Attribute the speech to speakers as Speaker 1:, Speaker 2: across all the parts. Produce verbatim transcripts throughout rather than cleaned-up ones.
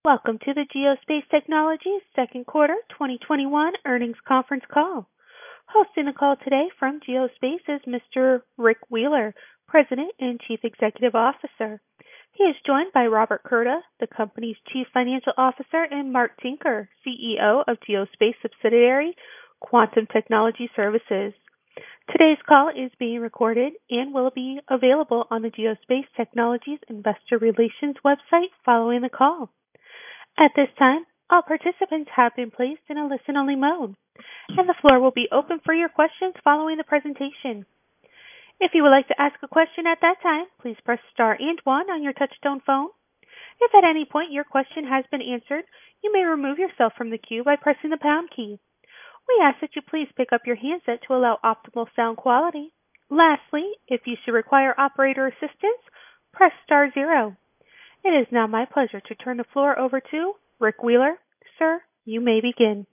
Speaker 1: Welcome to the Geospace Technologies second quarter twenty twenty-one earnings conference call. Hosting the call today from Geospace is Mister Rick Wheeler, President and Chief Executive Officer. He is joined by Robert Curda, the company's Chief Financial Officer, and Mark Tinker, C E O of Geospace subsidiary Quantum Technology Services. Today's call is being recorded and will be available on the Geospace Technologies Investor Relations website following the call. At this time, all participants have been placed in a listen-only mode, and the floor will be open for your questions following the presentation. If you would like to ask a question at that time, please press star and one on your touch-tone phone. If at any point your question has been answered, you may remove yourself from the queue by pressing the pound key. We ask that you please pick up your handset to allow optimal sound quality. Lastly, if you should require operator assistance, press star zero. It is now my pleasure to turn the floor over to Rick Wheeler. Sir, you may begin.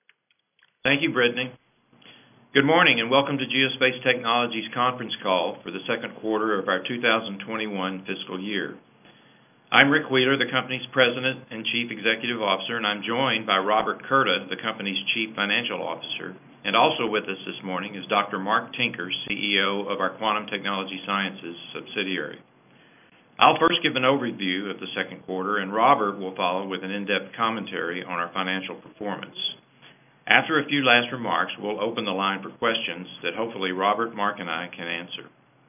Speaker 2: Thank you, Brittany. Good morning and welcome to Geospace Technologies conference call for the second quarter of our two thousand twenty-one fiscal year. I'm Rick Wheeler, the company's President and Chief Executive Officer, and I'm joined by Robert Curda, the company's Chief Financial Officer. And also with us this morning is Doctor Mark Tinker, C E O of our Quantum Technology Sciences subsidiary. I'll first give an overview of the second quarter, and Robert will follow with an in-depth commentary on our financial performance. After a few last remarks, we'll open the line for questions that hopefully Robert, Mark, and I can answer.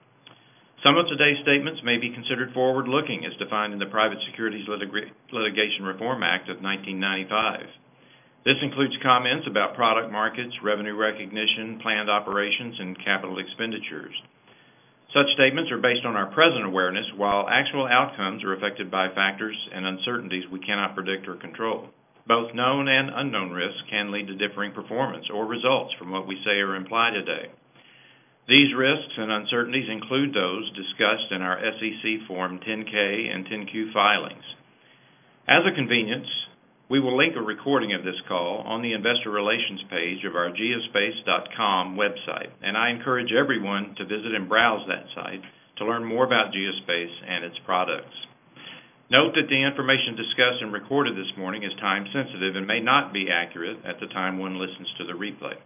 Speaker 2: Some of today's statements may be considered forward-looking as defined in the Private Securities Litig- Litigation Reform Act of nineteen ninety-five. This includes comments about product markets, revenue recognition, planned operations, and capital expenditures. Such statements are based on our present awareness, while actual outcomes are affected by factors and uncertainties we cannot predict or control. Both known and unknown risks can lead to differing performance or results from what we say or imply today. These risks and uncertainties include those discussed in our S E C Form ten K and ten Q filings. As a convenience, we will link a recording of this call on the Investor Relations page of our geospace dot com website, and I encourage everyone to visit and browse that site to learn more about Geospace and its products. Note that the information discussed and recorded this morning is time-sensitive and may not be accurate at the time one listens to the replay.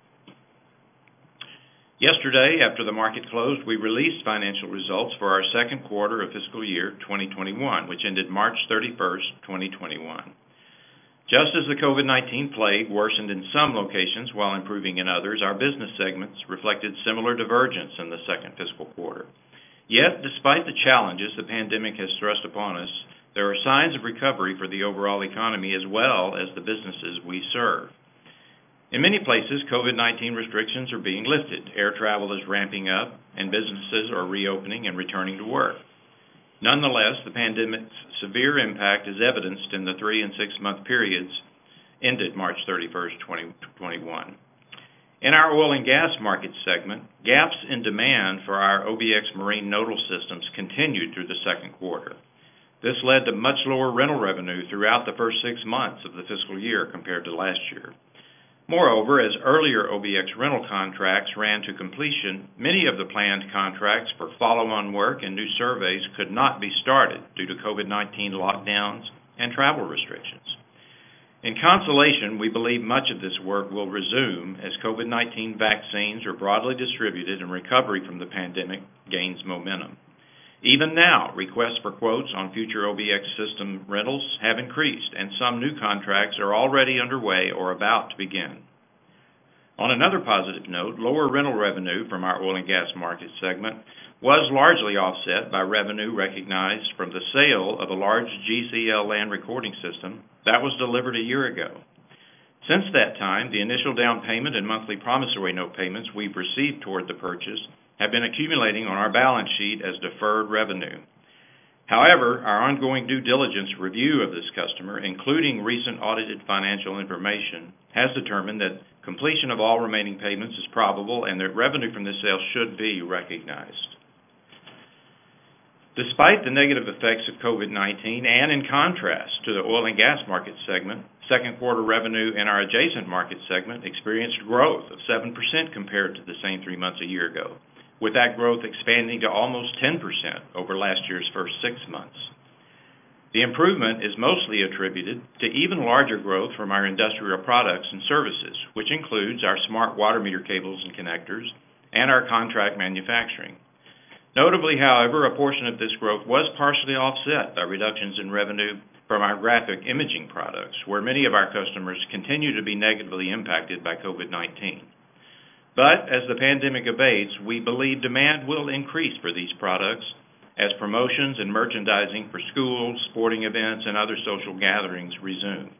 Speaker 2: Yesterday, after the market closed, we released financial results for our second quarter of fiscal year twenty twenty-one, which ended March thirty-first, twenty twenty-one. Just as the COVID nineteen plague worsened in some locations while improving in others, our business segments reflected similar divergence in the second fiscal quarter. Yet, despite the challenges the pandemic has thrust upon us, there are signs of recovery for the overall economy as well as the businesses we serve. In many places, COVID nineteen restrictions are being lifted, air travel is ramping up, and businesses are reopening and returning to work. Nonetheless, the pandemic's severe impact is evidenced in the three- and six-month periods ended March thirty-first, twenty twenty-one. In our oil and gas market segment, gaps in demand for our O B X marine nodal systems continued through the second quarter. This led to much lower rental revenue throughout the first six months of the fiscal year compared to last year. Moreover, as earlier O B X rental contracts ran to completion, many of the planned contracts for follow-on work and new surveys could not be started due to COVID nineteen lockdowns and travel restrictions. In consolation, we believe much of this work will resume as COVID nineteen vaccines are broadly distributed and recovery from the pandemic gains momentum. Even now, requests for quotes on future O B X system rentals have increased, and some new contracts are already underway or about to begin. On another positive note, lower rental revenue from our oil and gas market segment was largely offset by revenue recognized from the sale of a large G C L land recording system that was delivered a year ago. Since that time, the initial down payment and monthly promissory note payments we've received toward the purchase have been accumulating on our balance sheet as deferred revenue. However, our ongoing due diligence review of this customer, including recent audited financial information, has determined that completion of all remaining payments is probable and that revenue from this sale should be recognized. Despite the negative effects of COVID nineteen and in contrast to the oil and gas market segment, second quarter revenue in our adjacent market segment experienced growth of seven percent compared to the same three months a year ago, with that growth expanding to almost ten percent over last year's first six months. The improvement is mostly attributed to even larger growth from our industrial products and services, which includes our smart water meter cables and connectors and our contract manufacturing. Notably, however, a portion of this growth was partially offset by reductions in revenue from our graphic imaging products, where many of our customers continue to be negatively impacted by COVID nineteen. But as the pandemic abates, we believe demand will increase for these products as promotions and merchandising for schools, sporting events, and other social gatherings resume.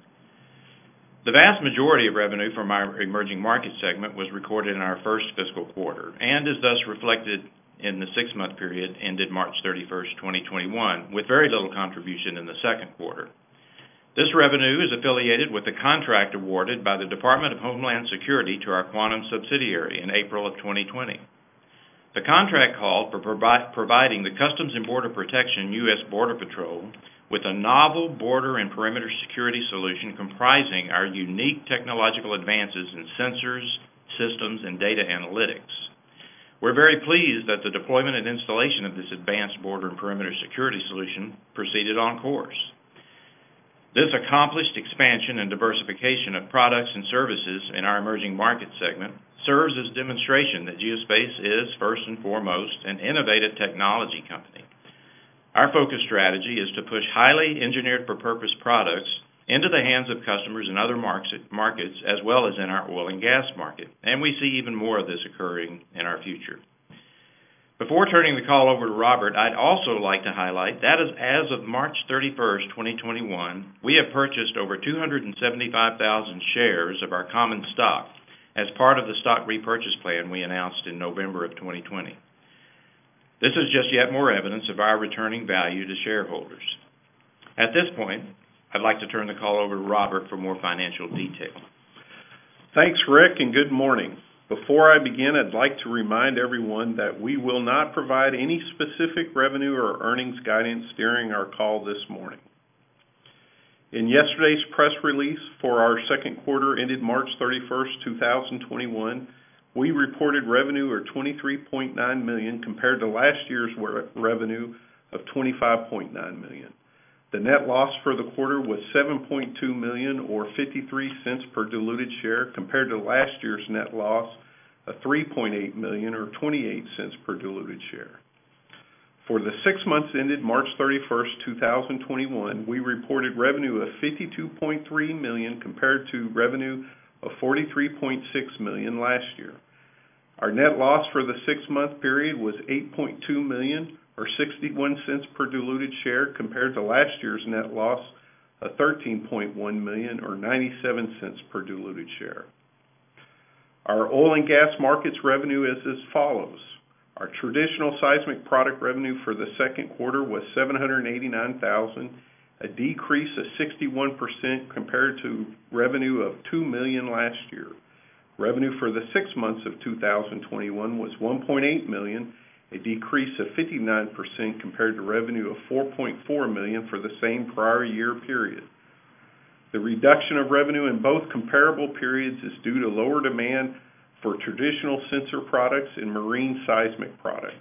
Speaker 2: The vast majority of revenue from our emerging market segment was recorded in our first fiscal quarter and is thus reflected in the six-month period ended March thirty-first, twenty twenty-one, with very little contribution in the second quarter. This revenue is affiliated with the contract awarded by the Department of Homeland Security to our Quantum subsidiary in April of twenty twenty. The contract called for provi- providing the Customs and Border Protection U S Border Patrol with a novel border and perimeter security solution comprising our unique technological advances in sensors, systems, and data analytics. We're very pleased that the deployment and installation of this advanced border and perimeter security solution proceeded on course. This accomplished expansion and diversification of products and services in our emerging market segment serves as demonstration that Geospace is, first and foremost, an innovative technology company. Our focus strategy is to push highly engineered for purpose products into the hands of customers in other markets as well as in our oil and gas market, and we see even more of this occurring in our future. Before turning the call over to Robert, I'd also like to highlight that as of March thirty-first, twenty twenty-one, we have purchased over two hundred seventy-five thousand shares of our common stock as part of the stock repurchase plan we announced in November of twenty twenty. This is just yet more evidence of our returning value to shareholders. At this point, I'd like to turn the call over to Robert for more financial detail.
Speaker 3: Thanks, Rick, and good morning. Before I begin, I'd like to remind everyone that we will not provide any specific revenue or earnings guidance during our call this morning. In yesterday's press release for our second quarter ended March thirty-first, two thousand twenty-one, we reported revenue of twenty-three point nine million dollars compared to last year's revenue of twenty-five point nine million dollars. The net loss for the quarter was seven point two million dollars or fifty-three cents per diluted share compared to last year's net loss of three point eight million dollars or twenty-eight cents per diluted share. For the six months ended March thirty-first, two thousand twenty-one, we reported revenue of fifty-two point three million dollars compared to revenue of forty-three point six million dollars last year. Our net loss for the six-month period was eight point two million dollars or sixty-one cents per diluted share compared to last year's net loss of thirteen point one million dollars or ninety-seven cents per diluted share. Our oil and gas markets revenue is as follows. Our traditional seismic product revenue for the second quarter was seven hundred eighty-nine thousand dollars, a decrease of sixty-one percent compared to revenue of two million dollars last year. Revenue for the six months of two thousand twenty-one was one point eight million dollars, a decrease of fifty-nine percent compared to revenue of four point four million dollars for the same prior year period. The reduction of revenue in both comparable periods is due to lower demand for traditional sensor products and marine seismic products.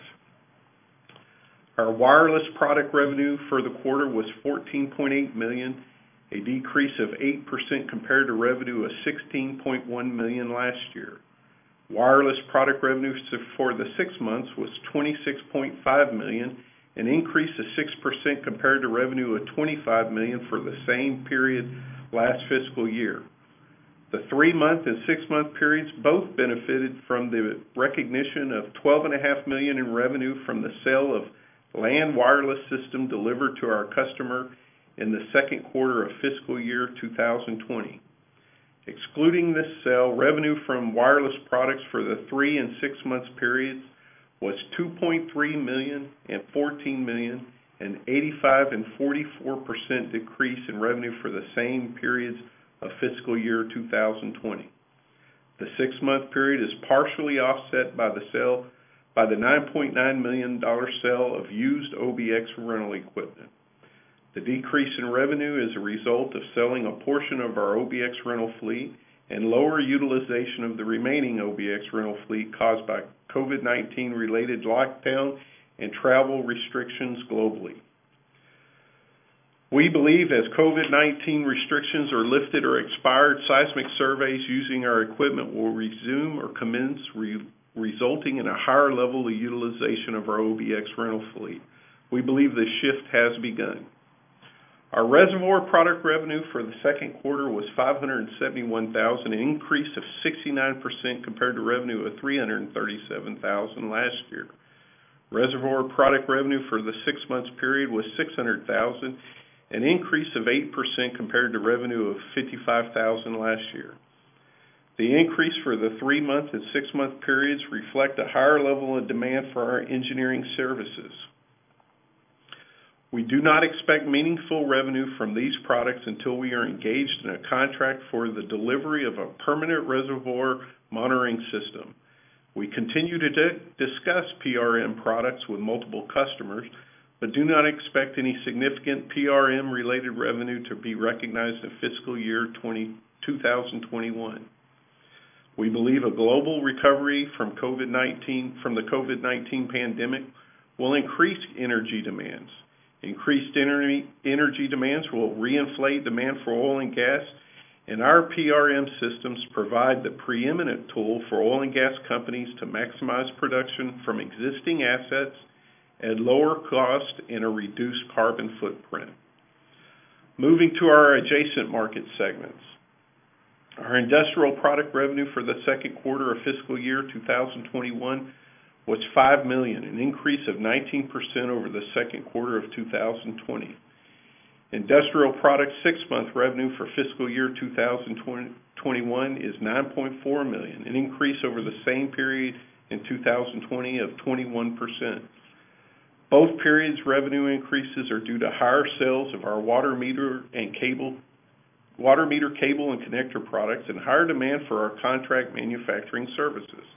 Speaker 3: Our wireless product revenue for the quarter was fourteen point eight million dollars, a decrease of eight percent compared to revenue of sixteen point one million dollars last year. Wireless product revenue for the six months was twenty-six point five million dollars, an increase of six percent compared to revenue of twenty-five million dollars for the same period last fiscal year. The three-month and six-month periods both benefited from the recognition of twelve point five million dollars in revenue from the sale of land wireless system delivered to our customer in the second quarter of fiscal year two thousand twenty. Excluding this sale, revenue from wireless products for the three and six months periods was two point three million dollars and fourteen million dollars, and eighty-five and forty-four percent decrease in revenue for the same periods of fiscal year two thousand twenty. The six-month period is partially offset by the sale by the nine point nine million dollars sale of used O B X rental equipment. The decrease in revenue is a result of selling a portion of our O B X rental fleet and lower utilization of the remaining O B X rental fleet caused by COVID nineteen related lockdown and travel restrictions globally. We believe as COVID nineteen restrictions are lifted or expired, seismic surveys using our equipment will resume or commence, re- resulting in a higher level of utilization of our O B X rental fleet. We believe this shift has begun. Our reservoir product revenue for the second quarter was five hundred seventy-one thousand dollars, an increase of sixty-nine percent compared to revenue of three hundred thirty-seven thousand dollars last year. Reservoir product revenue for the six months period was six hundred thousand dollars, an increase of eight percent compared to revenue of fifty-five thousand dollars last year. The increase for the three-month and six-month periods reflect a higher level of demand for our engineering services. We do not expect meaningful revenue from these products until we are engaged in a contract for the delivery of a permanent reservoir monitoring system. We continue to di- discuss P R M products with multiple customers, but do not expect any significant P R M-related revenue to be recognized in fiscal year twenty twenty-one. We believe a global recovery from COVID nineteen from the COVID nineteen pandemic will increase energy demands. Increased energy, energy demands will reinflate demand for oil and gas, and our P R M systems provide the preeminent tool for oil and gas companies to maximize production from existing assets at lower cost and a reduced carbon footprint. Moving to our adjacent market segments. Our industrial product revenue for the second quarter of fiscal year two thousand twenty-one was five million dollars, an increase of nineteen percent over the second quarter of two thousand twenty. Industrial product six-month revenue for fiscal year two thousand twenty-one is nine point four million dollars, an increase over the same period in two thousand twenty of twenty-one percent. Both periods' revenue increases are due to higher sales of our water meter and cable, water meter cable and connector products, and higher demand for our contract manufacturing services.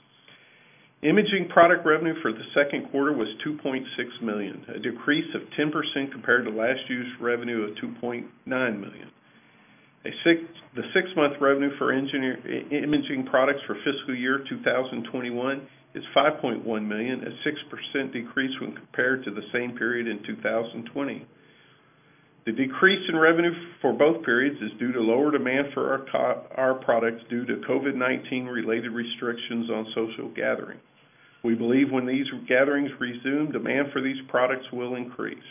Speaker 3: Imaging product revenue for the second quarter was two point six million dollars, a decrease of ten percent compared to last year's revenue of two point nine million dollars. A six, the six-month revenue for engineer, imaging products for fiscal year two thousand twenty-one is five point one million dollars, a six percent decrease when compared to the same period in two thousand twenty. The decrease in revenue for both periods is due to lower demand for our, co- our products due to COVID nineteen related restrictions on social gathering. We believe when these gatherings resume, demand for these products will increase.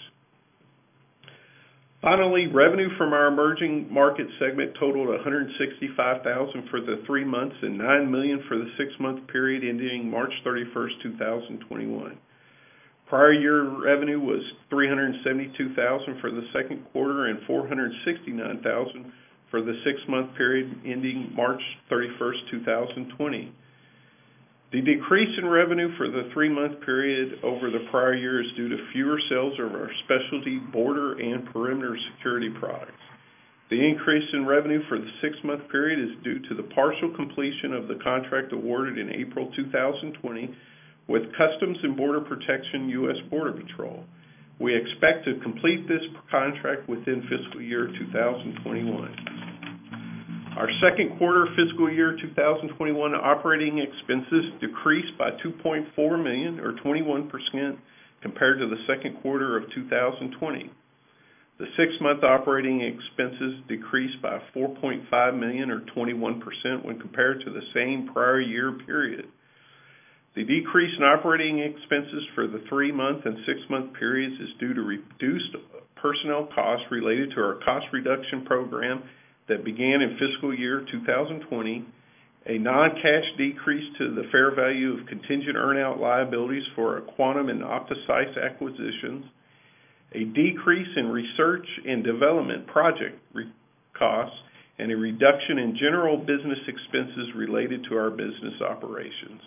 Speaker 3: Finally, revenue from our emerging market segment totaled one hundred sixty-five thousand dollars for the three months and nine million dollars for the six-month period ending March thirty-first, two thousand twenty-one. Prior year revenue was three hundred seventy-two thousand dollars for the second quarter and four hundred sixty-nine thousand dollars for the six-month period ending March thirty-first, two thousand twenty. The decrease in revenue for the three-month period over the prior year is due to fewer sales of our specialty border and perimeter security products. The increase in revenue for the six-month period is due to the partial completion of the contract awarded in April two thousand twenty with Customs and Border Protection U S Border Patrol. We expect to complete this contract within fiscal year two thousand twenty-one. Our second quarter fiscal year two thousand twenty-one operating expenses decreased by two point four million dollars or twenty-one percent compared to the second quarter of two thousand twenty. The six-month operating expenses decreased by four point five million dollars or twenty-one percent when compared to the same prior year period. The decrease in operating expenses for the three-month and six-month periods is due to reduced personnel costs related to our cost reduction program that began in fiscal year two thousand twenty, a non-cash decrease to the fair value of contingent earn-out liabilities for our Quantum and OptiSice acquisitions, a decrease in research and development project re- costs, and a reduction in general business expenses related to our business operations.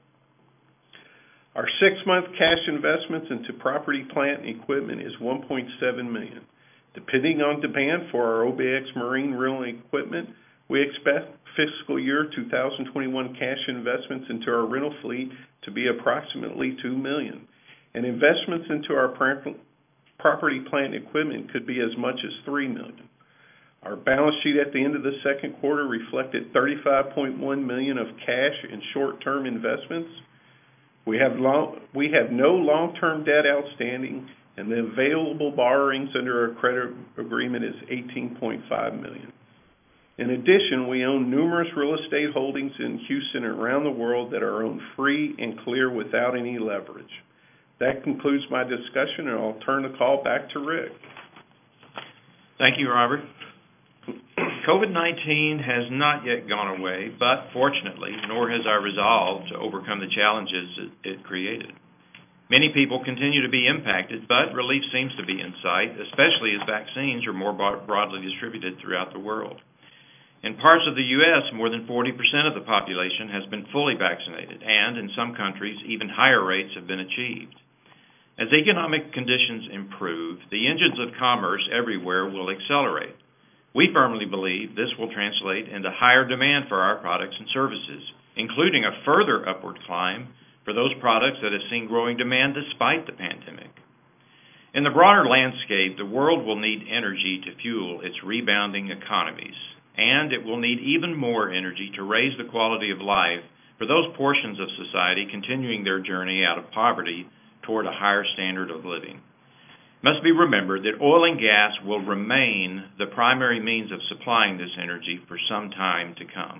Speaker 3: Our six-month cash investments into property, plant, and equipment is one point seven million dollars. Depending on demand for our O B X marine rental equipment, we expect fiscal year two thousand twenty-one cash investments into our rental fleet to be approximately two million dollars, and investments into our property, plant, and equipment could be as much as three million dollars. Our balance sheet at the end of the second quarter reflected thirty-five point one million dollars of cash and short-term investments. We have long, we have no long-term debt outstanding, and the available borrowings under our credit agreement is eighteen point five million dollars. In addition, we own numerous real estate holdings in Houston and around the world that are owned free and clear without any leverage. That concludes my discussion, and I'll turn the call back to Rick.
Speaker 2: Thank you, Robert. COVID nineteen has not yet gone away, but fortunately, nor has our resolve to overcome the challenges it, it created. Many people continue to be impacted, but relief seems to be in sight, especially as vaccines are more broadly distributed throughout the world. In parts of the U S, more than forty percent of the population has been fully vaccinated, and in some countries, even higher rates have been achieved. As economic conditions improve, the engines of commerce everywhere will accelerate. We firmly believe this will translate into higher demand for our products and services, including a further upward climb for those products that have seen growing demand despite the pandemic. In the broader landscape, the world will need energy to fuel its rebounding economies, and it will need even more energy to raise the quality of life for those portions of society continuing their journey out of poverty toward a higher standard of living. It must be remembered that oil and gas will remain the primary means of supplying this energy for some time to come.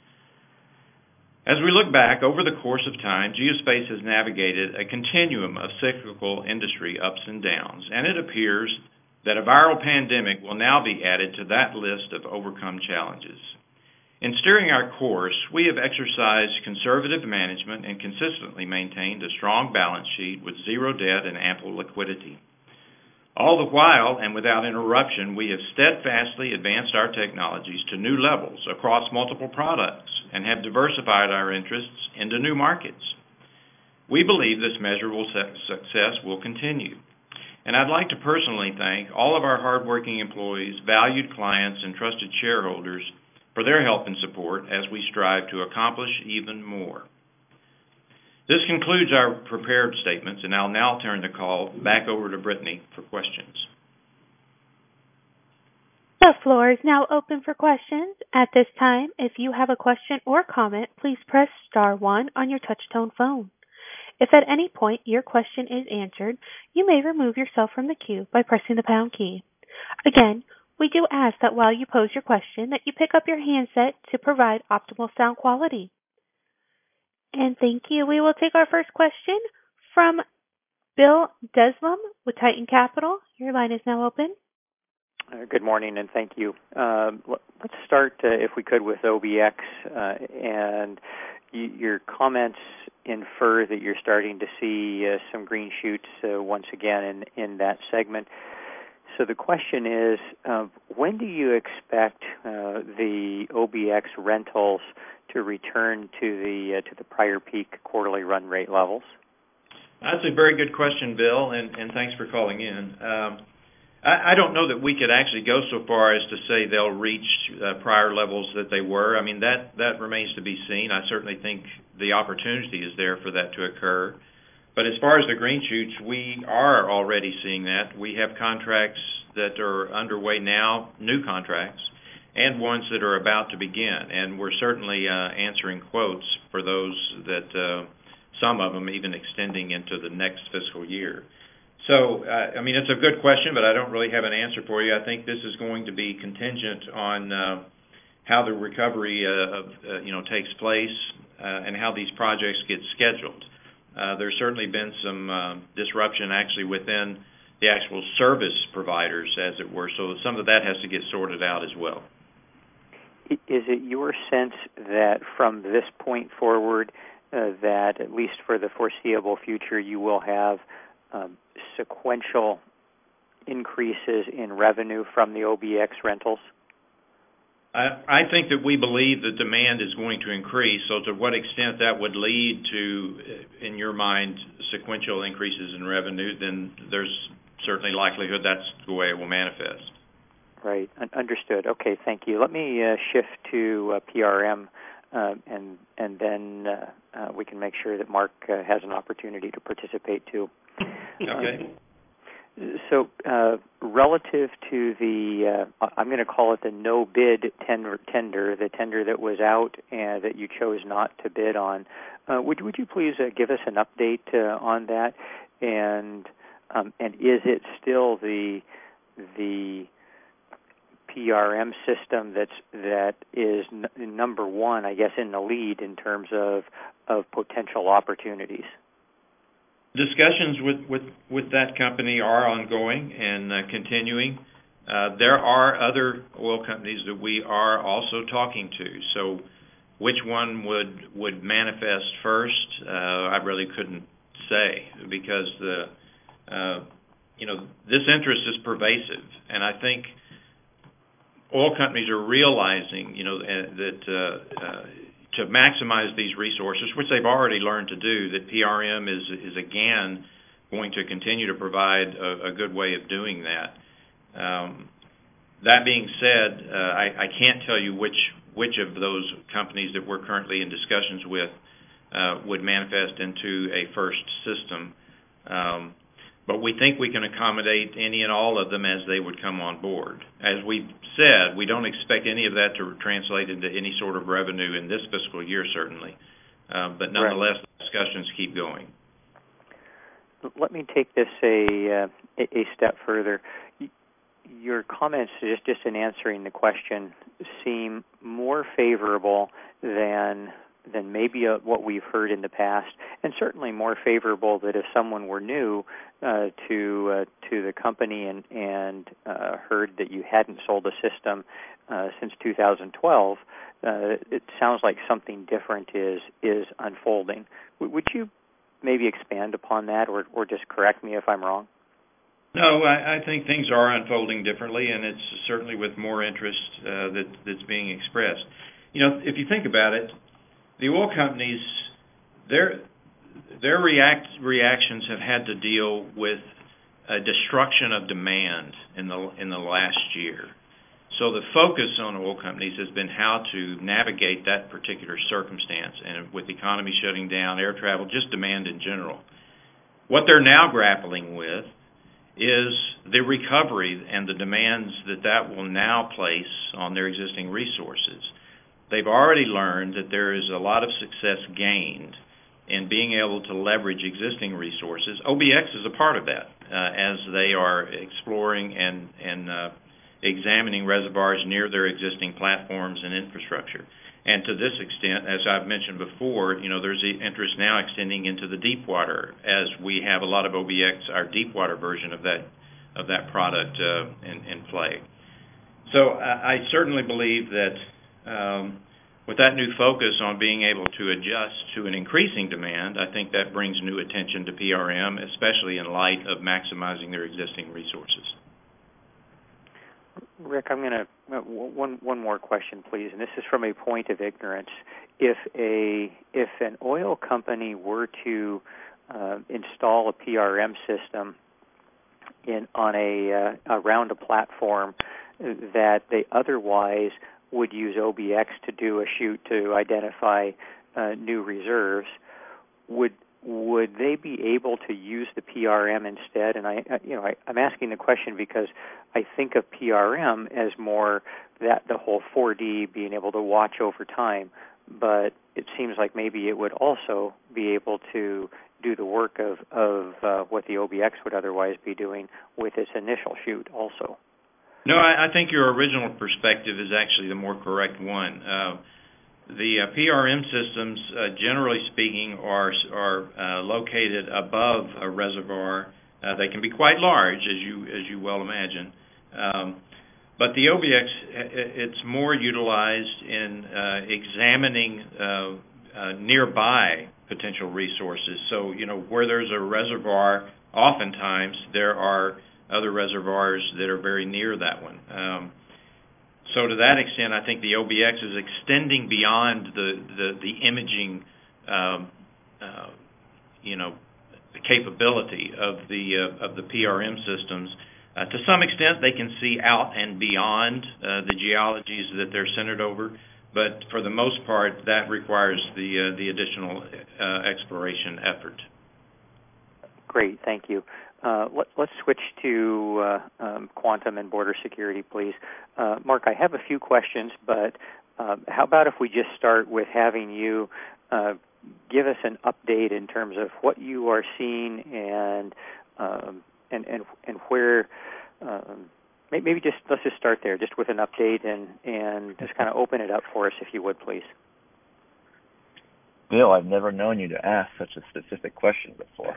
Speaker 2: As we look back over the course of time, Geospace has navigated a continuum of cyclical industry ups and downs, and it appears that a viral pandemic will now be added to that list of overcome challenges. In steering our course, we have exercised conservative management and consistently maintained a strong balance sheet with zero debt and ample liquidity. All the while, and without interruption, we have steadfastly advanced our technologies to new levels across multiple products and have diversified our interests into new markets. We believe this measurable success will continue. And I'd like to personally thank all of our hardworking employees, valued clients, and trusted shareholders for their help and support as we strive to accomplish even more. This concludes our prepared statements, and I'll now turn the call back over to Brittany for questions.
Speaker 1: The floor is now open for questions. At this time, if you have a question or comment, please press star one on your touch-tone phone. If at any point your question is answered, you may remove yourself from the queue by pressing the pound key. Again, we do ask that while you pose your question that you pick up your handset to provide optimal sound quality. And thank you. We will take our first question from Bill Dezlem with Titan Capital. Your line is now open.
Speaker 4: Uh, good morning, and thank you. Uh, let's start, uh, if we could, with O B X. Uh, and y- your comments infer that you're starting to see uh, some green shoots uh, once again in, in that segment. So the question is, uh, when do you expect uh, the O B X rentals to return to the uh, to the prior peak quarterly run rate levels?
Speaker 2: That's a very good question, Bill, and, and thanks for calling in. Um, I, I don't know that we could actually go so far as to say they'll reach uh, prior levels that they were. I mean, that, that remains to be seen. I certainly think the opportunity is there for that to occur. But as far as the green shoots, we are already seeing that. We have contracts that are underway now, new contracts, and ones that are about to begin. And we're certainly uh, answering quotes for those that, uh, some of them even extending into the next fiscal year. So, uh, I mean, it's a good question, but I don't really have an answer for you. I think this is going to be contingent on uh, how the recovery, uh, of, uh, you know, takes place uh, and how these projects get scheduled. Uh, there's certainly been some uh, disruption actually within the actual service providers, as it were, so some of that has to get sorted out as well.
Speaker 4: Is it your sense that from this point forward, uh, that at least for the foreseeable future, you will have um, sequential increases in revenue from the O B X rentals?
Speaker 2: I, I think that we believe that demand is going to increase, so to what extent that would lead to, in your mind, sequential increases in revenue, then there's certainly likelihood that's the way it will manifest.
Speaker 4: Right. Understood. Okay, thank you. Let me uh, shift to uh, P R M, uh, and and then uh, uh, we can make sure that Mark uh, has an opportunity to participate too.
Speaker 2: Okay.
Speaker 4: Uh, so uh, relative to the, uh, I'm going to call it the no-bid tender, tender, the tender that was out and that you chose not to bid on, uh, would, would you please uh, give us an update uh, on that? And Um, and is it still the the P R M system that's that is n- number one, I guess, in the lead in terms of of potential opportunities?
Speaker 2: Discussions with, with, with that company are ongoing and uh, continuing. Uh, there are other oil companies that we are also talking to. So which one would, would manifest first, uh, I really couldn't say, because the uh, you know, this interest is pervasive, and I think oil companies are realizing, you know, that uh, uh, to maximize these resources, which they've already learned to do, that P R M is is again going to continue to provide a, a good way of doing that. Um, that being said, uh, I, I can't tell you which which of those companies that we're currently in discussions with uh, would manifest into a first system. Um, But we think we can accommodate any and all of them as they would come on board. As we said, we don't expect any of that to translate into any sort of revenue in this fiscal year, certainly. Uh, but nonetheless, right. The discussions keep going.
Speaker 4: Let me take this a, uh, a step further. Your comments, just, just in answering the question, seem more favorable than than maybe uh, what we've heard in the past, and certainly more favorable that if someone were new uh, to uh, to the company and and uh, heard that you hadn't sold a system uh, since two thousand twelve, uh, it sounds like something different is is unfolding. W- would you maybe expand upon that, or or just correct me if I'm wrong?
Speaker 2: No, I, I think things are unfolding differently, and it's certainly with more interest uh, that that's being expressed. You know, if you think about it, the oil companies, their their react reactions have had to deal with a destruction of demand in the in the last year. So the focus on oil companies has been how to navigate that particular circumstance, and with the economy shutting down, air travel, just demand in general. What they're now grappling with is the recovery and the demands that that will now place on their existing resources. They've already learned that there is a lot of success gained in being able to leverage existing resources. O B X is a part of that uh, as they are exploring and, and uh, examining reservoirs near their existing platforms and infrastructure. And to this extent, as I've mentioned before, you know, there's interest now extending into the deep water, as we have a lot of O B X, our deep water version of that of that product uh, in, in play. So I, I certainly believe that um, with that new focus on being able to adjust to an increasing demand, I think that brings new attention to P R M, especially in light of maximizing their existing resources.
Speaker 4: Rick, I'm going to one one more question, please, and this is from a point of ignorance. If a if an oil company were to uh, install a P R M system in on a uh, around a platform that they otherwise would use O B X to do a shoot to identify uh, new reserves, would would they be able to use the P R M instead? And I, you know, I, I'm asking the question because I think of P R M as more that the whole four D being able to watch over time, but it seems like maybe it would also be able to do the work of of uh, what the O B X would otherwise be doing with its initial shoot also.
Speaker 2: No, I, I think your original perspective is actually the more correct one. Uh, The uh, P R M systems, uh, generally speaking, are are uh, located above a reservoir. Uh, they can be quite large, as you as you well imagine. Um, but the O B X, it's more utilized in uh, examining uh, uh, nearby potential resources. So, you know, where there's a reservoir, oftentimes there are other reservoirs that are very near that one. Um, So to that extent, I think the O B X is extending beyond the the, the imaging, um, uh, you know, capability of the uh, of the P R M systems. Uh, to some extent, they can see out and beyond uh, the geologies that they're centered over, but for the most part, that requires the uh, the additional uh, exploration effort.
Speaker 4: Great, thank you. Uh, let, let's switch to uh, um, quantum and border security, please. Uh, Mark, I have a few questions, but uh, how about if we just start with having you uh, give us an update in terms of what you are seeing and um, and and and where. Um, maybe just let's just start there, just with an update, and and just kind of open it up for us, if you would, please.
Speaker 5: Bill, I've never known you to ask such a specific question before.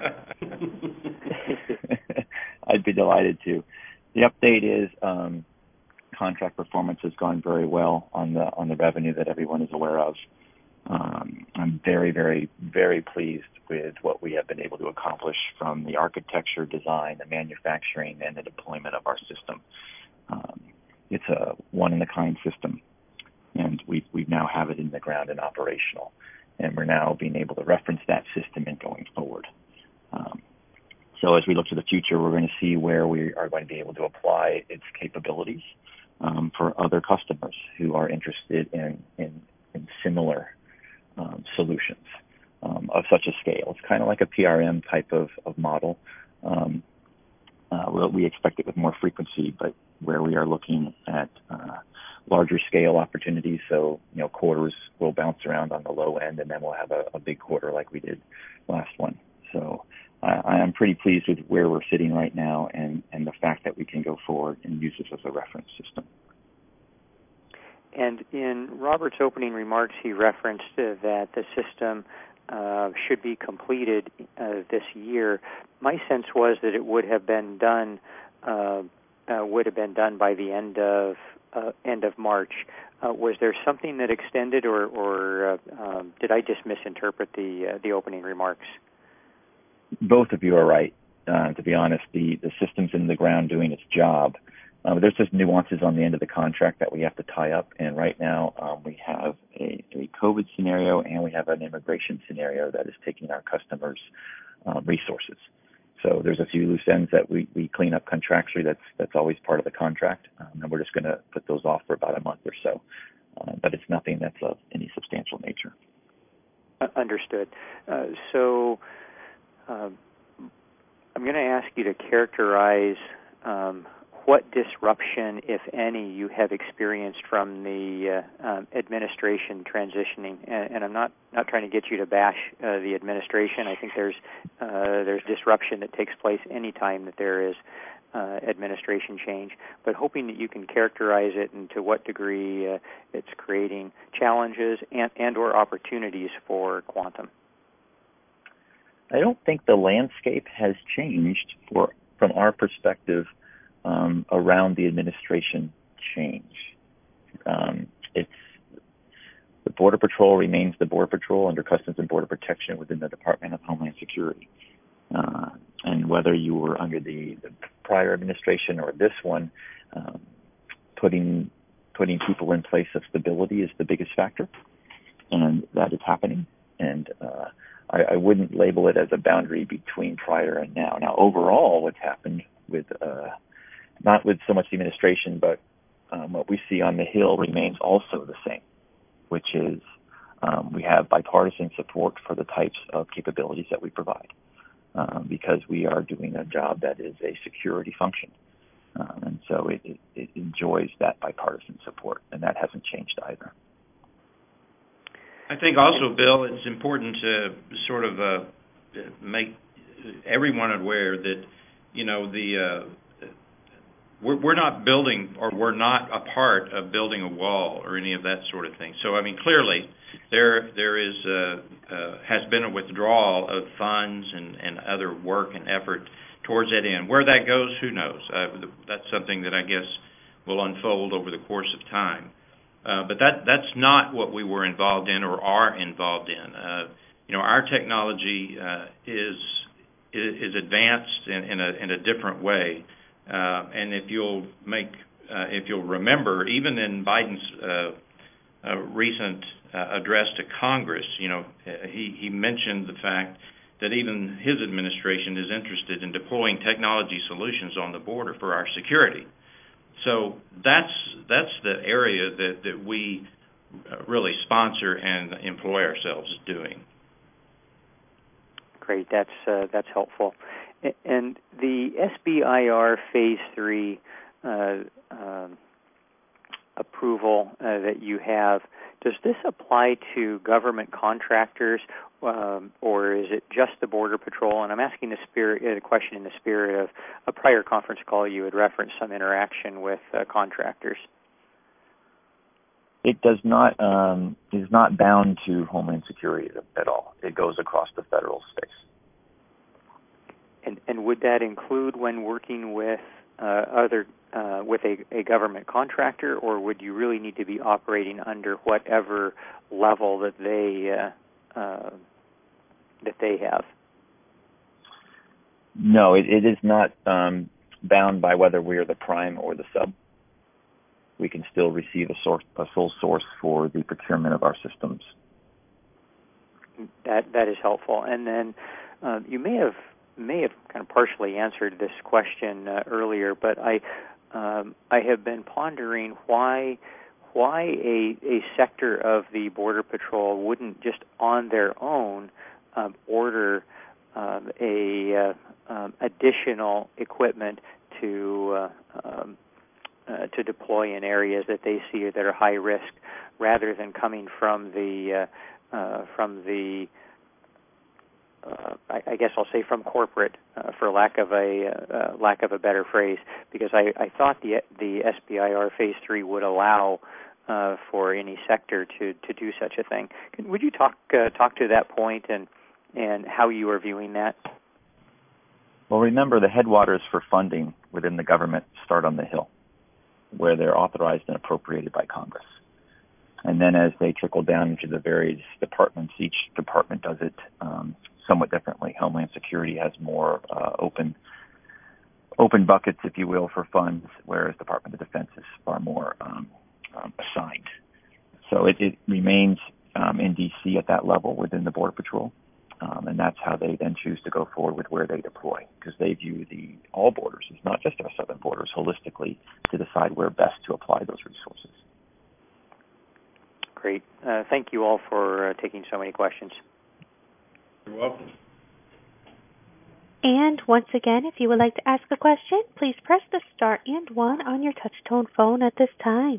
Speaker 5: I'd be delighted to. The update is um, contract performance has gone very well on the on the revenue that everyone is aware of. Um, I'm very, very, very pleased with what we have been able to accomplish from the architecture, design, the manufacturing, and the deployment of our system. Um, it's a one-in-a-kind system, and we we now have it in the ground and operational. And we're now being able to reference that system and going forward. Um, so as we look to the future, we're going to see where we are going to be able to apply its capabilities um, for other customers who are interested in, in, in similar um, solutions um, of such a scale. It's kind of like a P R M type of, of model. Um, uh, we'll, we expect it with more frequency, but where we are looking at uh, larger scale opportunities. So, you know, quarters will bounce around on the low end, and then we'll have a, a big quarter like we did last one. So uh, I am pretty pleased with where we're sitting right now, and, and the fact that we can go forward and use this as a reference system.
Speaker 4: And in Robert's opening remarks, he referenced uh, that the system uh, should be completed uh, this year. My sense was that it would have been done uh, uh, would have been done by the end of Uh, end of March. Uh, was there something that extended, or, or uh, um, did I just misinterpret the uh, the opening remarks?
Speaker 5: Both of you are right. Uh, to be honest, the, the system's in the ground doing its job. Uh, there's just nuances on the end of the contract that we have to tie up, and right now um, we have a, a COVID scenario and we have an immigration scenario that is taking our customers' uh, resources. So there's a few loose ends that we, we clean up contractually. That's that's always part of the contract, um, and we're just going to put those off for about a month or so. Uh, but it's nothing that's of any substantial nature.
Speaker 4: Uh, understood. Uh, so uh, I'm going to ask you to characterize um, what disruption, if any, you have experienced from the uh, um, administration transitioning. And, and I'm not, not trying to get you to bash uh, the administration. I think there's uh, there's disruption that takes place any time that there is uh, administration change, but hoping that you can characterize it and to what degree uh, it's creating challenges and, and or opportunities for Quantum.
Speaker 5: I don't think the landscape has changed for from our perspective Um, around the administration change. Um, it's the Border Patrol remains the Border Patrol under Customs and Border Protection within the Department of Homeland Security. Uh, and whether you were under the, the prior administration or this one, um, putting putting people in place of stability is the biggest factor, and that is happening. And uh, I, I wouldn't label it as a boundary between prior and now. Now, overall, what's happened with uh, not with so much the administration, but um, what we see on the Hill remains also the same, which is um, we have bipartisan support for the types of capabilities that we provide um, because we are doing a job that is a security function. Um, and so it, it, it enjoys that bipartisan support, and that hasn't changed either.
Speaker 2: I think also, Bill, it's important to sort of uh, make everyone aware that, you know, the uh, We're, we're not building, or we're not a part of building a wall or any of that sort of thing. So, I mean, clearly, there there is uh, uh, has been a withdrawal of funds and, and other work and effort towards that end. Where that goes, who knows? Uh, that's something that I guess will unfold over the course of time. Uh, but that that's not what we were involved in or are involved in. Uh, you know, our technology uh, is, is is advanced in, in a in a different way. Uh, and if you'll make, uh, if you'll remember, even in Biden's uh, uh, recent uh, address to Congress, you know, he, he mentioned the fact that even his administration is interested in deploying technology solutions on the border for our security. So that's that's the area that, that we really sponsor and employ ourselves doing.
Speaker 4: Great, that's uh, that's helpful. And the S B I R Phase three uh, um, approval uh, that you have, does this apply to government contractors, um, or is it just the Border Patrol? And I'm asking the spirit, uh, the question in the spirit of a prior conference call. You had referenced some interaction with uh, contractors.
Speaker 5: It does not um, is not bound to Homeland Security at all. It goes across the federal space.
Speaker 4: And, and would that include when working with uh, other uh, with a, a government contractor, or would you really need to be operating under whatever level that they uh, uh, that they have?
Speaker 5: No, it, it is not um, bound by whether we are the prime or the sub. We can still receive a source, a sole source for the procurement of our systems.
Speaker 4: That that is helpful. And then uh, you may have may have kind of partially answered this question uh, earlier, but I um, I have been pondering why why a a sector of the Border Patrol wouldn't just on their own um, order um, a uh, um, additional equipment to uh, um, Uh, to deploy in areas that they see that are high risk, rather than coming from the uh, uh, from the uh, I, I guess I'll say from corporate, uh, for lack of a uh, lack of a better phrase, because I, I thought the the S B I R Phase Three would allow uh, for any sector to, to do such a thing. Can, would you talk uh, talk to that point and and how you are viewing that?
Speaker 5: Well, remember, the headwaters for funding within the government start on the Hill, where they're authorized and appropriated by Congress. And then as they trickle down into the various departments, each department does it um, somewhat differently. Homeland Security has more uh, open open buckets, if you will, for funds, whereas Department of Defense is far more um, um, assigned. So it, it remains um, in D C at that level within the Border Patrol. Um, and that's how they then choose to go forward with where they deploy, because they view the all borders, it's not just our southern borders, holistically to decide where best to apply those resources.
Speaker 4: Great. Uh, thank you all for uh, taking so many questions.
Speaker 3: You're welcome.
Speaker 1: And once again, if you would like to ask a question, please press the star and one on your touch-tone phone at this time.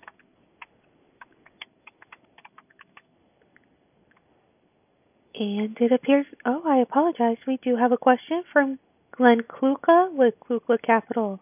Speaker 1: And it appears, oh, I apologize. We do have a question from Glenn Kluka with Kluka Capital.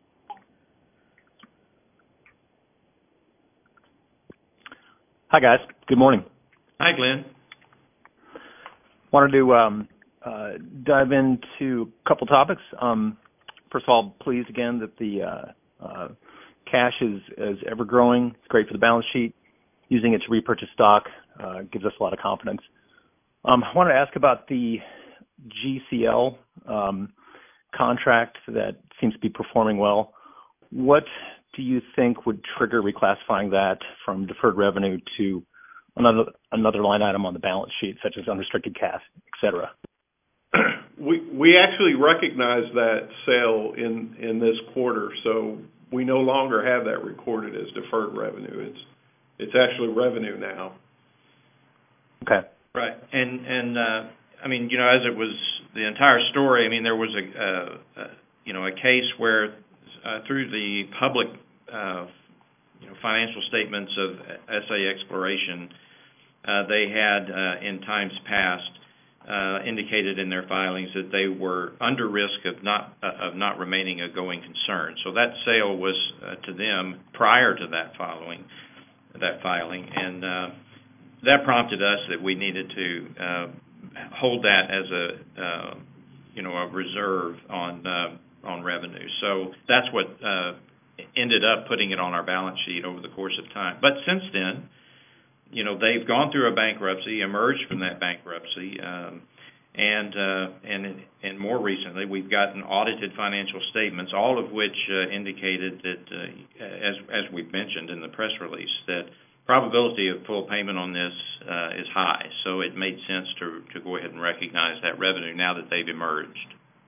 Speaker 6: Hi, guys. Good morning.
Speaker 2: Hi, Glenn.
Speaker 6: Wanted to um, uh, dive into a couple topics. Um, first of all, pleased again that the uh, uh, cash is, is ever growing. It's great for the balance sheet. Using it to repurchase stock uh, gives us a lot of confidence. Um, I wanted to ask about the G C L um, contract that seems to be performing well. What do you think would trigger reclassifying that from deferred revenue to another another line item on the balance sheet, such as unrestricted cash, et cetera?
Speaker 3: We we actually recognize that sale in, in this quarter, so we no longer have that recorded as deferred revenue. It's it's actually revenue now.
Speaker 6: Okay.
Speaker 2: Right, and and uh, I mean, you know, as it was the entire story. I mean, there was a, uh, uh, you know, a case where uh, through the public, uh, you know, financial statements of S A Exploration, uh, they had uh, in times past uh, indicated in their filings that they were under risk of not uh, of not remaining a going concern. So that sale was uh, to them prior to that following that filing, and. Uh, That prompted us that we needed to uh, hold that as a, uh, you know, a reserve on uh, on revenue. So that's what uh, ended up putting it on our balance sheet over the course of time. But since then, you know, they've gone through a bankruptcy, emerged from that bankruptcy, um, and uh, and and more recently, we've gotten audited financial statements, all of which uh, indicated that, uh, as as we've mentioned in the press release, that probability of full payment on this uh, is high, so it made sense to to go ahead and recognize that revenue now that they've emerged.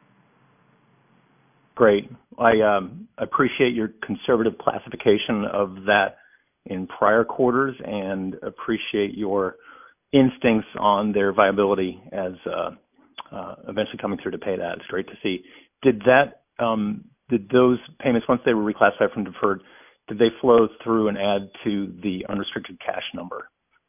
Speaker 6: Great. I um, appreciate your conservative classification of that in prior quarters, and appreciate your instincts on their viability as uh, uh, eventually coming through to pay that. It's great to see. Did that um, did those payments, once they were reclassified from deferred, did they flow through and add to the unrestricted cash number?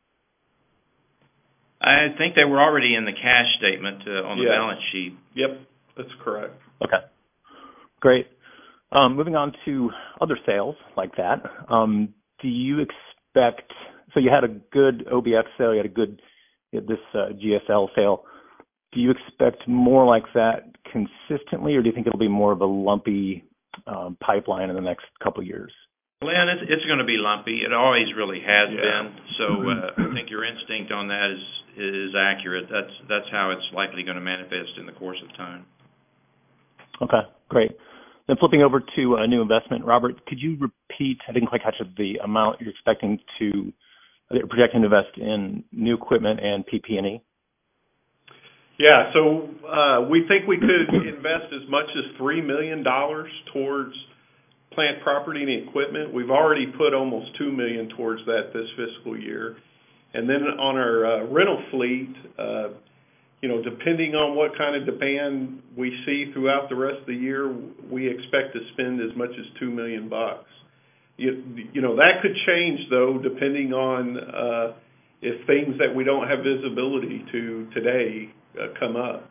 Speaker 2: I think they were already in the cash statement uh, on the
Speaker 3: Yeah.
Speaker 2: balance sheet.
Speaker 3: Yep, that's correct.
Speaker 6: Okay, great. Um, moving on to other sales like that, um, do you expect, so you had a good O B X sale, you had a good, you had this uh, G S L sale. Do you expect more like that consistently, or do you think it'll be more of a lumpy um, pipeline in the next couple of years?
Speaker 2: Glenn, it's, it's going to be lumpy. It always really has
Speaker 3: Yeah.
Speaker 2: been. So uh, I think your instinct on that is is accurate. That's that's how it's likely going to manifest in the course of time.
Speaker 6: Okay, great. Then flipping over to a new investment, Robert, could you repeat? I didn't quite catch the amount you're expecting to, you're projecting to invest in new equipment and P P and E.
Speaker 3: Yeah, so uh, we think we could invest as much as three million dollars towards plant, property, and equipment. We've already put almost two million dollars towards that this fiscal year. And then on our uh, rental fleet, uh, you know, depending on what kind of demand we see throughout the rest of the year, we expect to spend as much as two million bucks. You, you know, that could change, though, depending on uh, if things that we don't have visibility to today uh, come up.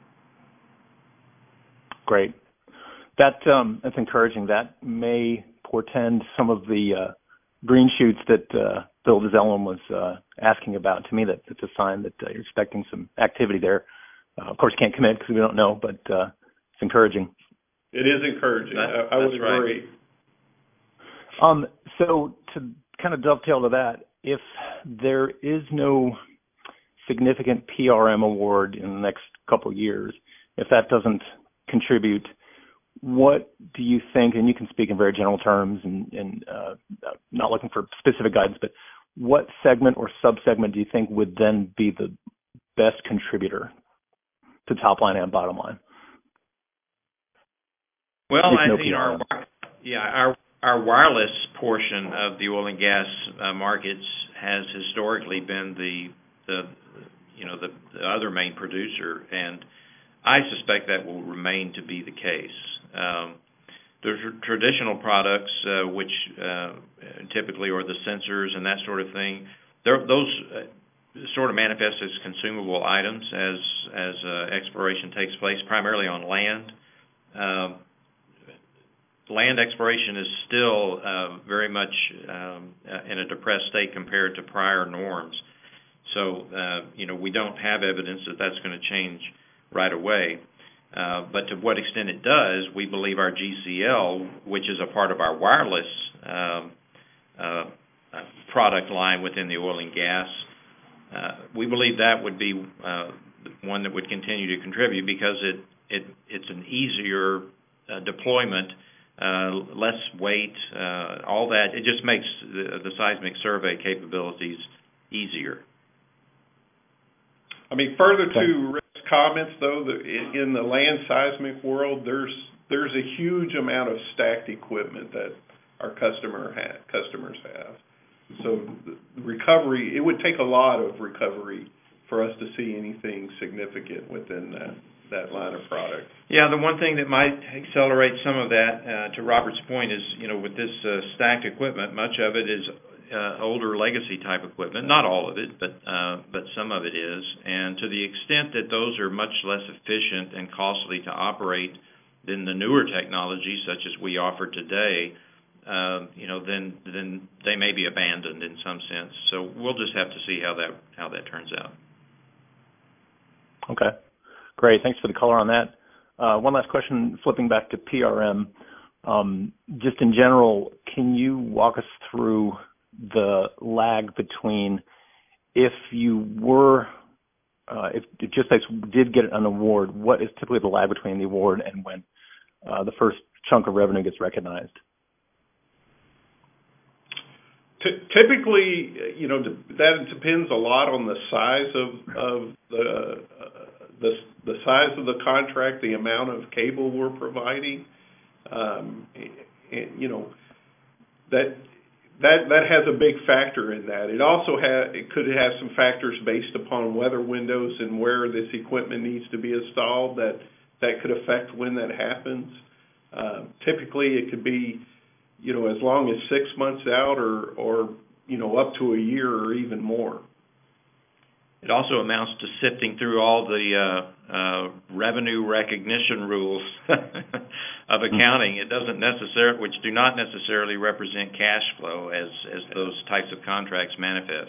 Speaker 6: Great. That um, that's encouraging. That may portend some of the uh, green shoots that uh, Bill DeZellem was uh, asking about. To me, that it's a sign that uh, you're expecting some activity there. Uh, of course, you can't commit because we don't know, but uh, it's encouraging.
Speaker 3: It is encouraging.
Speaker 2: That,
Speaker 3: I, I would
Speaker 2: that's right.
Speaker 3: agree.
Speaker 6: Um, so to kind of dovetail to that, if there is no significant P R M award in the next couple of years, if that doesn't contribute, what do you think, and you can speak in very general terms and, and uh, not looking for specific guidance, but what segment or subsegment do you think would then be the best contributor to top line and bottom line?
Speaker 2: Well,
Speaker 6: If
Speaker 2: I
Speaker 6: no
Speaker 2: think our yeah our our wireless portion of the oil and gas uh, markets has historically been the the you know the, the other main producer, and I suspect that will remain to be the case. Um, there's traditional products uh, which uh, typically are the sensors and that sort of thing. They're, those uh, sort of manifest as consumable items as as uh, exploration takes place, primarily on land. Um, Land exploration is still uh, very much um, in a depressed state compared to prior norms. So, uh, you know, we don't have evidence that that's going to change right away. Uh, but to what extent it does, we believe our G C L, which is a part of our wireless um, uh, product line within the oil and gas, uh, we believe that would be uh, one that would continue to contribute because it, it it's an easier uh, deployment. Uh, less weight, uh, all that. It just makes the, the seismic survey capabilities easier.
Speaker 3: I mean, further to Rick's comments, though, the, in the land seismic world, there's there's a huge amount of stacked equipment that our customer ha- customers have. So the recovery, it would take a lot of recovery for us to see anything significant within that. that line of product.
Speaker 2: Yeah, the one thing that might accelerate some of that, uh, to Robert's point, is, you know, with this uh, stacked equipment, much of it is uh, older legacy type equipment. Not all of it, but uh, but some of it is. And to the extent that those are much less efficient and costly to operate than the newer technologies, such as we offer today, uh, you know, then then they may be abandoned in some sense. So we'll just have to see how that how that turns out.
Speaker 6: Okay. Great. Thanks for the color on that. Uh, one last question, flipping back to P R M. Um, just in general, can you walk us through the lag between if you were, uh, if, if Geospace did get an award, what is typically the lag between the award and when uh, the first chunk of revenue gets recognized?
Speaker 3: Typically, you know, that depends a lot on the size of of the uh, the the size of the contract, the amount of cable we're providing. Um, and, you know, that that that has a big factor in that. It also ha- it could have some factors based upon weather windows and where this equipment needs to be installed that that could affect when that happens. Uh, typically, it could be, you know, as long as six months out or, or, you know, up to a year or even more.
Speaker 2: It also amounts to sifting through all the uh, uh, revenue recognition rules of accounting. It doesn't necessarily, which do not necessarily represent cash flow as, as those types of contracts manifest.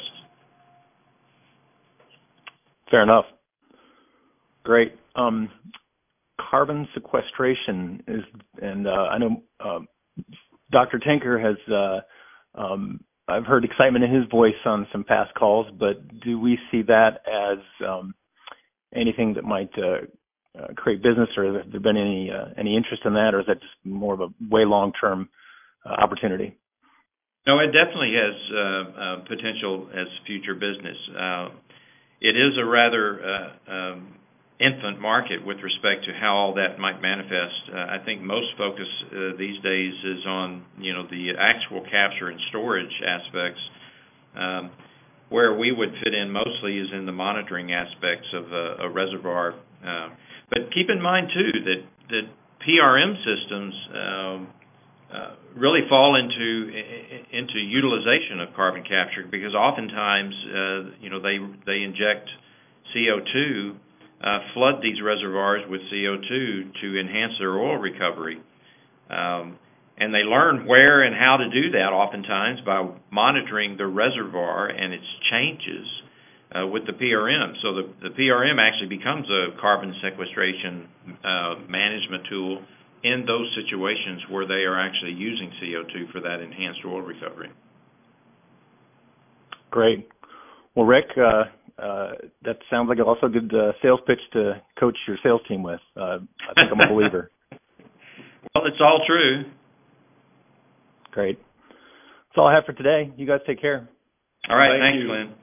Speaker 6: Fair enough. Great. Um, carbon sequestration is, and uh, I know uh, Doctor Tinker has, uh, um, I've heard excitement in his voice on some past calls, but do we see that as um, anything that might uh, uh, create business, or has there been any uh, any interest in that, or is that just more of a way long-term uh, opportunity?
Speaker 2: No, it definitely has uh, uh, potential as future business. Uh, it is a rather uh, um, infant market with respect to how all that might manifest. Uh, I think most focus uh, these days is on, you know, the actual capture and storage aspects. Um, where we would fit in mostly is in the monitoring aspects of a, a reservoir. Uh, but keep in mind too that that P R M systems um, uh, really fall into into utilization of carbon capture, because oftentimes uh, you know they they inject C O two. Uh, flood these reservoirs with C O two to enhance their oil recovery. Um, and they learn where and how to do that oftentimes by monitoring the reservoir and its changes uh, with the P R M. So the, the P R M actually becomes a carbon sequestration uh, management tool in those situations where they are actually using C O two for that enhanced oil recovery.
Speaker 6: Great. Well, Rick, uh, Uh, that sounds like also a good uh, sales pitch to coach your sales team with. Uh, I think I'm a believer.
Speaker 2: Well, it's all true.
Speaker 6: Great. That's all I have for today. You guys take care.
Speaker 2: All right.
Speaker 3: Thank
Speaker 2: Thanks,
Speaker 3: you.
Speaker 2: Glenn.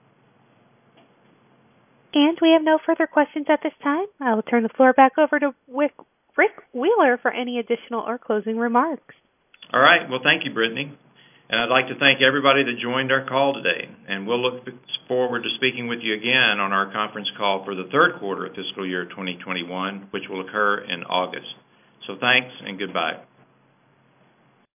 Speaker 1: And we have no further questions at this time. I will turn the floor back over to Rick, Rick Wheeler for any additional or closing remarks.
Speaker 2: All right. Well, thank you, Brittany. And I'd like to thank everybody that joined our call today. And we'll look forward to speaking with you again on our conference call for the third quarter of fiscal year twenty twenty-one, which will occur in August. So thanks and goodbye.